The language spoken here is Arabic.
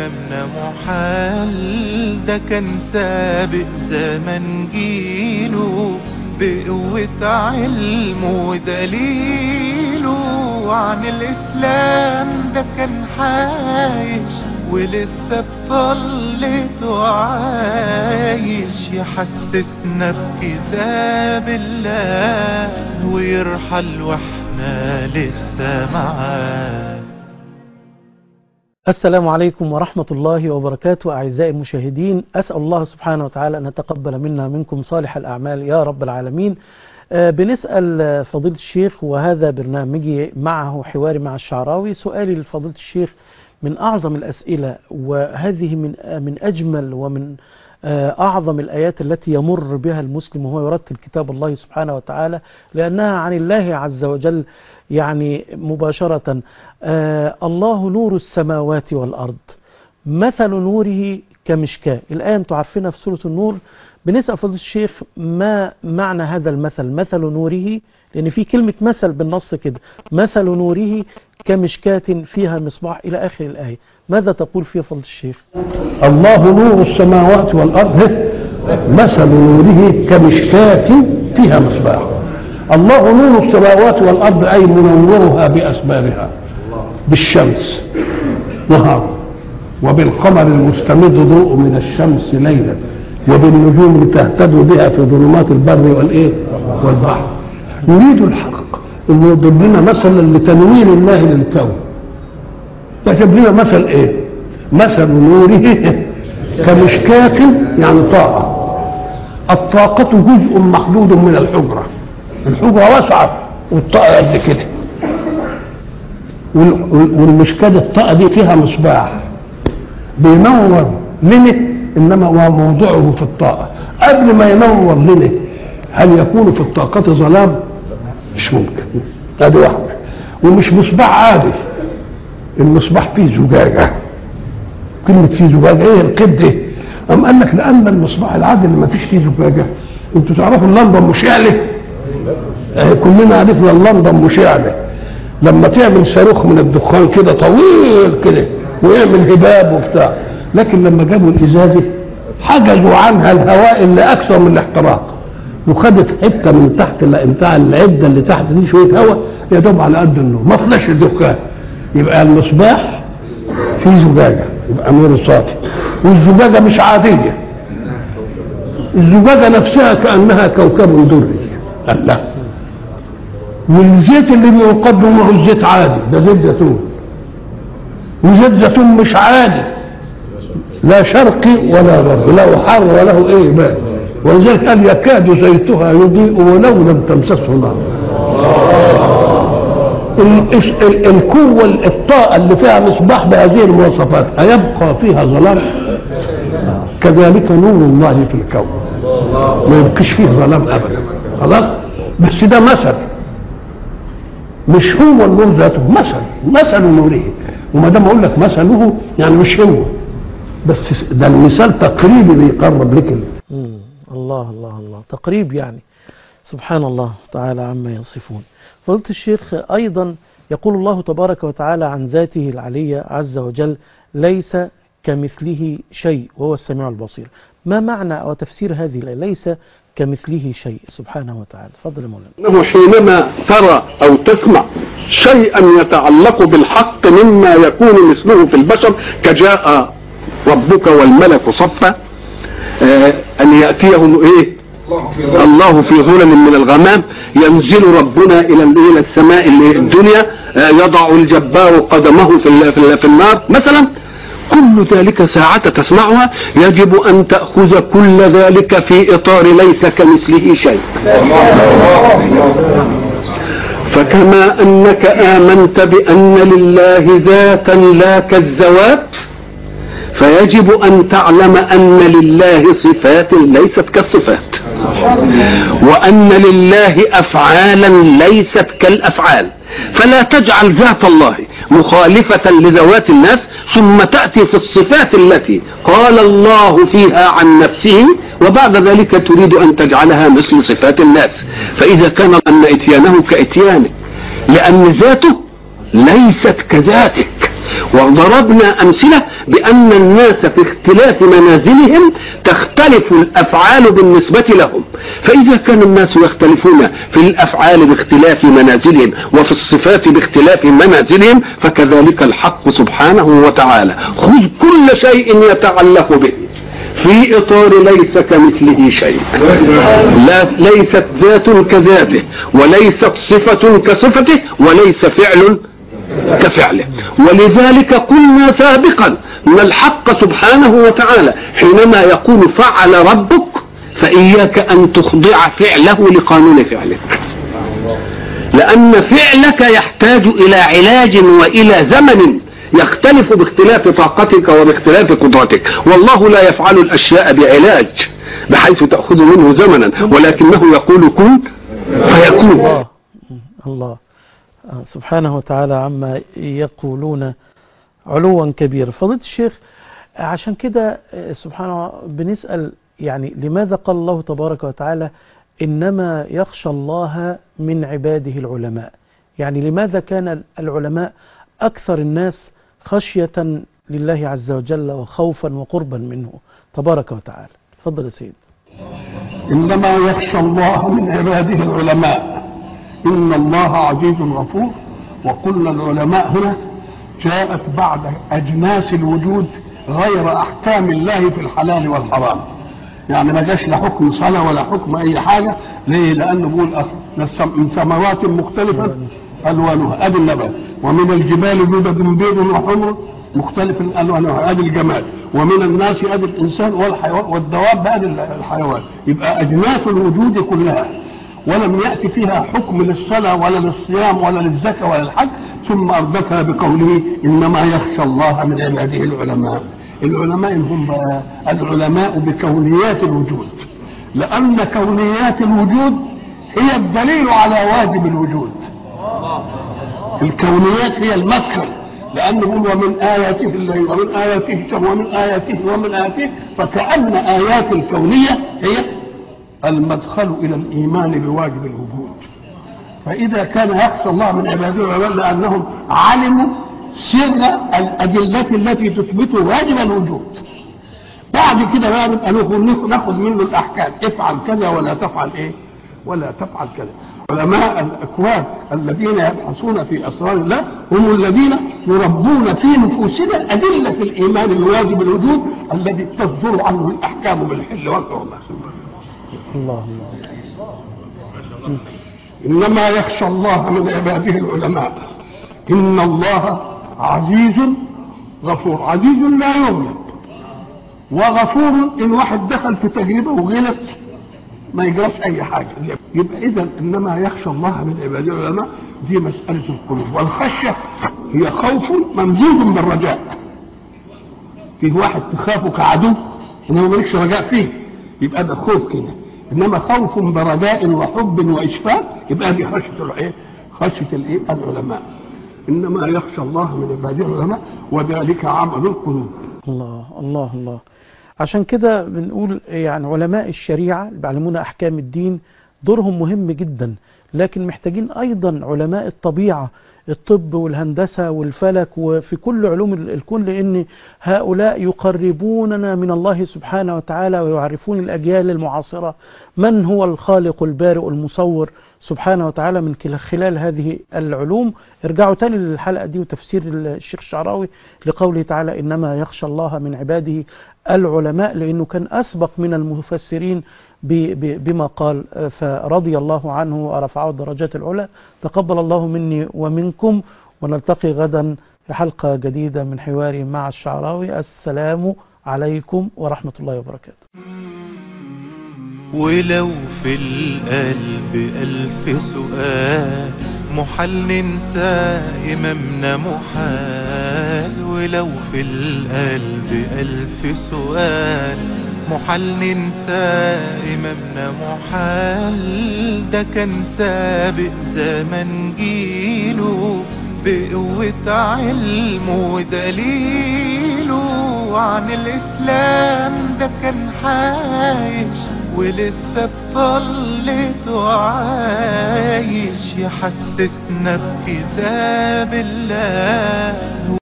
إمامنا محال ده كان سابق زمن جيله بقوة علمه ودليله عن الإسلام ده كان عايش ولسه بطلته عايش يحسسنا بكتاب الله ويرحل واحنا لسه معاه. السلام عليكم ورحمة الله وبركاته. أعزائي المشاهدين، أسأل الله سبحانه وتعالى أن يتقبل منا منكم صالح الأعمال يا رب العالمين. بنسأل فضيلة الشيخ، وهذا برنامجي معه حواري مع الشعراوي. سؤالي لفضيلة الشيخ من أعظم الأسئلة، وهذه من أجمل ومن أعظم الآيات التي يمر بها المسلم وهو يرتل كتاب الله سبحانه وتعالى، لأنها عن الله عز وجل يعني مباشرة. الله نور السماوات والأرض مثل نوره كمشكاة. الآية أنتم عارفينها في سورة النور. بنسأل فضيلة الشيخ ما معنى هذا المثل، مثل نوره، لأن في كلمة مثل بالنص كده، مثل نوره كمشكاة فيها مصباح إلى آخر الآية. ماذا تقول فيها فضيلة الشيخ؟ الله نور السماوات والأرض مثل نوره كمشكاة فيها مصباح. الله نور السماوات والأرض أي منورها بأسبابها، بالشمس نهار، وبالقمر المستمد ضوء من الشمس ليلا، وبالنجوم لتهتدوا بها في ظلمات البر والبحر. يريد الحق أن يضرب لنا مثلا لتنوير الله للكون. فجاب لنا مثل ايه؟ مثل نوره كمشكاة، يعني طاقة. الطاقة جزء محدود من الحجرة. الحجرة واسعة والطاقة قد كده، والمشكاة الطاقة دي فيها مصباح بينور لنا، انما هو موضوعه في الطاقة. قبل ما ينور لنا هل يكون في الطاقة ظلام؟ مش ممكن. هذه واحدة. ومش مصباح عادي، المصباح فيه زجاجة. كلمة فيه زجاجة ايه القد؟ أم قال لك لأن المصباح العادي اللي ما فيش فيه زجاجة. انتوا تعرفوا اللمبة مشعلة؟ كلنا عرفنا اللمبة مشعلة لما تعمل صاروخ من الدخان كده طويل كده ويعمل هباب وبتاع، لكن لما جابوا الإزازة حجزوا عنها الهواء اللي أكثر من الاحتراق، وخدت حتة من تحت بتاع العدة اللي تحت دي شوية هواء يا دوب على قد النور، ما فلاش الدخان. يبقى المصباح فيه زجاجة، يبقى نور صافي. والزجاجة مش عادية، الزجاجة نفسها كأنها كوكب دري. لا، والزيت اللي بيقدم معه الزيت عادي، ده زيت زيتون، وزيت زيتون مش عادي، لا شرقي ولا غربي، لا حر وله بارد. ولذلك قال يكاد زيتها يضيء ولو لم تمسسه نار. القوة الطاقة اللي فيها مصباح بهذه المواصفات هيبقى فيها ظلام؟ كذلك نور الله في الكون ما يبقيش فيه ظلام ابدا. خلاص، بس ده مثل، مش هو النور ذاته، مثل نوره. وما دام اقول لك مثله يعني مش هو، بس ده المثال تقريبي بيقرب لك. الله الله الله، تقريب يعني. سبحان الله تعالى عما يصفون. فضيلة الشيخ، أيضا يقول الله تبارك وتعالى عن ذاته العلية عز وجل: ليس كمثله شيء وهو السميع البصير. ما معنى وتفسير هذه الآية ليس كمثله شيء سبحانه وتعالى؟ تفضل يا مولانا. إنه حينما ترى أو تسمع شيئا يتعلق بالحق مما يكون مثله في البشر، كجاء ربك والملك صفا، أن يأتيهم الله في ظلل من الغمام، ينزل ربنا إلى السماء الدنيا، يضع الجبار قدمه في النار مثلا. كل ذلك ساعة تسمعها يجب أن تأخذ كل ذلك في إطار ليس كمثله شيء. فكما أنك آمنت بأن لله ذاتا لا كالذوات، فيجب أن تعلم أن لله صفات ليست كالصفات، وأن لله أفعالا ليست كالأفعال. فلا تجعل ذات الله مخالفة لذوات الناس ثم تأتي في الصفات التي قال الله فيها عن نفسه وبعد ذلك تريد أن تجعلها مثل صفات الناس. فإذا كان أن إتيانه كإتيانك لأن ذاته ليست كذاتك، وضربنا أمثلة بأن الناس في اختلاف منازلهم تختلف الأفعال بالنسبة لهم. فإذا كان الناس يختلفون في الأفعال باختلاف منازلهم وفي الصفات باختلاف منازلهم، فكذلك الحق سبحانه وتعالى خذ كل شيء يتعلق به في إطار ليس كمثله شيء، لا ليست ذات كذاته، وليست صفة كصفته، وليس فعل كفعله. ولذلك قلنا سابقا ان الحق سبحانه وتعالى حينما يقول فعل ربك فإياك أن تخضع فعله لقانون فعلك، لأن فعلك يحتاج إلى علاج وإلى زمن يختلف باختلاف طاقتك وباختلاف قدرتك. والله لا يفعل الأشياء بعلاج بحيث تأخذ منه زمنا، ولكنه يقول كن فيكون. الله سبحانه وتعالى عما يقولون علوا كبيرا. فضيلة الشيخ، عشان كده سبحانه بنسأل يعني لماذا قال الله تبارك وتعالى إنما يخشى الله من عباده العلماء؟ يعني لماذا كان العلماء أكثر الناس خشية لله عز وجل وخوفا وقربا منه تبارك وتعالى؟ تفضل يا سيد. إنما يخشى الله من عباده العلماء، إن الله عزيز غفور. وقلنا العلماء هنا جاءت بعد أجناس الوجود غير أحكام الله في الحلال والحرام، يعني ما جاش لا حكم صلاة ولا حكم أي حاجة. ليه؟ لأنه بيقول من ثمرات مختلفة ألوانها أدي النبات، ومن الجبال جدد بيض وحمر مختلف ألوانها أدي الجماد، ومن الناس أدي الإنسان والدواب أدي الحيوان. يبقى أجناس الوجود كلها، ولم يأتي فيها حكم للصلاة ولا للصيام ولا للزكاة ولا للحج، ثم أردفها بقوله إنما يخشى الله من عباده العلماء. العلماء هم بقى العلماء بكونيات الوجود، لأن كونيات الوجود هي الدليل على واجب الوجود. الكونيات هي المدخل، لأنه ومن آياته الليل ومن آياته الشمس ومن آياته فكأن آيات الكونية هي المدخل إلى الإيمان بواجب الوجود. فإذا كان يخشى الله من عباده العلماء لأنهم علموا سر الأدلة التي تثبت واجب الوجود، بعد كده بقى نبقى ناخذ منه الأحكام، افعل كذا ولا تفعل إيه ولا تفعل كذا. علماء الأكوان الذين يبحثون في أسرار الله هم الذين يربون في نفوسنا أدلة الإيمان بواجب الوجود الذي تصدر عنه الأحكام بالحل والحرمة. الله إنما يخشى الله من عباده العلماء. إن الله عزيز غفور. عزيز لا يغلب، وغفور إن واحد دخل في تجربة وغلط ما يجراش أي حاجة. يبقى إذن إنما يخشى الله من عباده العلماء دي مسألة القلوب. والخشية هي خوف ممزوج بالرجاء. فيه واحد تخافه كعدو إنما مالكش رجاء فيه، يبقى ده خوف كده. إنما خوف برجاء وحب وإشفاق يبقى دي خشية العلماء. إنما يخشى الله من عباده العلماء وذلك عمل القلوب. الله الله الله. عشان كده بنقول يعني علماء الشريعة اللي بيعلمونا أحكام الدين دورهم مهم جدا، لكن محتاجين أيضا علماء الطبيعة، الطب والهندسة والفلك وفي كل علوم الكون، لأن هؤلاء يقربوننا من الله سبحانه وتعالى ويعرفون الأجيال المعاصرة من هو الخالق البارئ المصور سبحانه وتعالى من خلال هذه العلوم. ارجعوا تاني للحلقة دي وتفسير الشيخ الشعراوي لقوله تعالى إنما يخشى الله من عباده العلماء، لأنه كان أسبق من المفسرين بما قال، فرضي الله عنه ورفعه الدرجات العلى. تقبل الله مني ومنكم، ونلتقي غدا في حلقة جديدة من حواري مع الشعراوي. السلام عليكم ورحمة الله وبركاته. ولو في القلب ألف سؤال محال ننسى إمامنا محال. ولو في القلب ألف سؤال محال ننسى إمامنا محال. ده كان سابق زمن جيله بقوة علمه ودليله عن الإسلام. ده كان عايش ولسه بطلته عايش يحسسنا بكتاب الله.